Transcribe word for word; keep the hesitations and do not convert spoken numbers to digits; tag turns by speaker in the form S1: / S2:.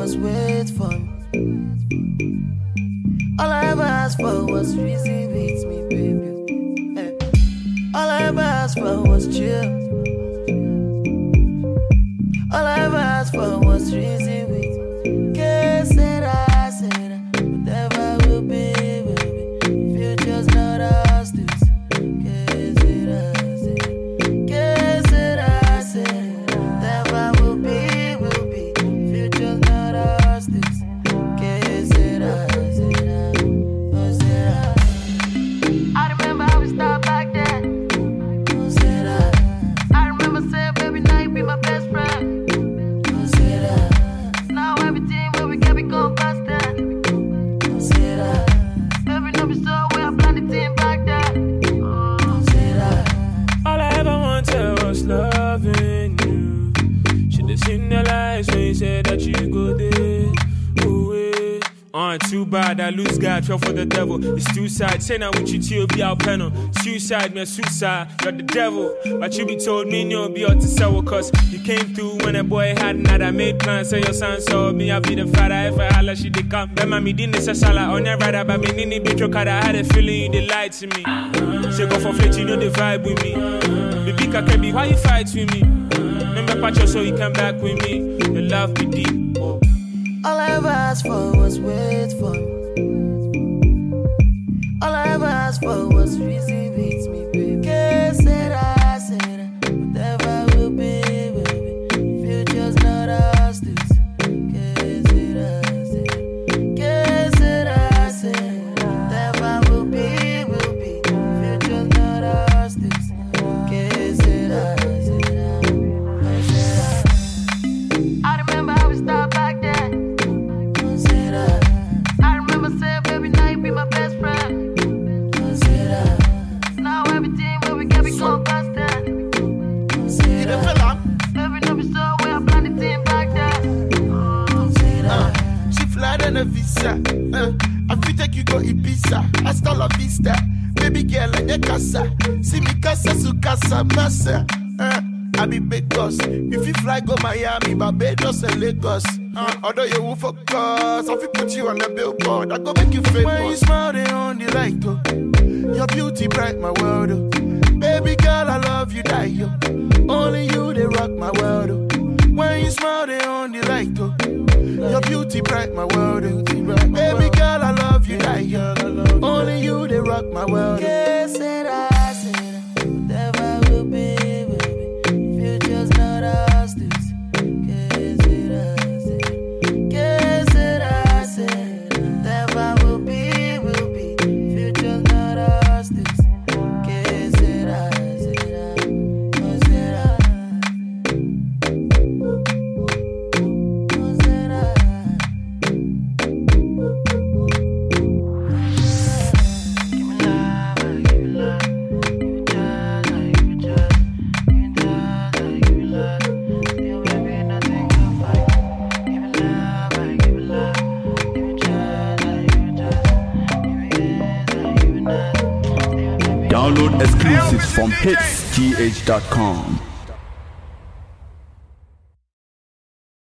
S1: was wait for me. All I ever asked for was reason with me, baby. Hey. All I ever asked for was chill. All I ever asked for was reason with me. Que será, será, whatever will be, will be. Future's not ours to see. Que será, será, que será, será, whatever will be, will be. Future's not ours to see. Que será, será, oh será. I remember how we started back then. Oh será. I remember saying, baby, now you be my best friend. Now everything where we can become faster. Every number so we are planning team back there.
S2: All I ever wanted was loving you. Should've seen the lights when you said that you go there. Ooh, eh. Uh, too bad I lose God, fell for the devil. It's two sides, say now with you till be our panel. Suicide, me a suicide, you're the devil. But you be told me you'll be out to sell, cause you came through when a boy had not. I made plans, say your son saw me, I'll be the father. If I holla, she did come. But mommy didn't say sala on your radar, but me nini be joke, I had a feeling you did lie to me. Say go for flit, you know the vibe with me. Baby, Kakebi, why you fight with me? Remember Pacho, so you come back with me. Your love be deep. Oh.
S1: All I ever asked for was wait for me. All I ever asked for was reason with me, baby. Que será, será, whatever will be, will be. Future's not ours to see. Que será, será, que será, será, whatever will be, will be. Future's not ours to see. Que será, será, oh será. I remember how we started back then. I remember saying, baby, now you be my best friend. Now everything where we can become faster. Every number so we are planning team back there.
S3: Uh, she fly on a visa. Uh, I feel take you go Ibiza. Hasta la vista. Baby girl like a casa. See me casa su casa massa. Uh, I be big boss. If you fly go Miami, Barbados and Lagos. Uh, although you will focus, I feel put you on the billboard. I go make you famous. When you smile, they on the light, oh. Your beauty bright my world, oh. Baby girl, I love you, die, yo. Only you, they rock my world, oh. When you smile, they on the light, oh. Your beauty bright my world, oh. Baby girl, I love you, die, yo. Only you, they rock my world, oh.
S1: Que será, será, whatever will be, will be. Future's not ours to see. Que será, será, que será, será, whatever will be, will be. Future's not ours to see. Que será, será, oh será, oh será. Give me love, give me love, give me just, give me just, give me just, give me love. Dear baby, nothing can fight. Give me love, give me love, give me just, give me just, give me yes, give me nothing.
S4: Download exclusives from hits g h dot com.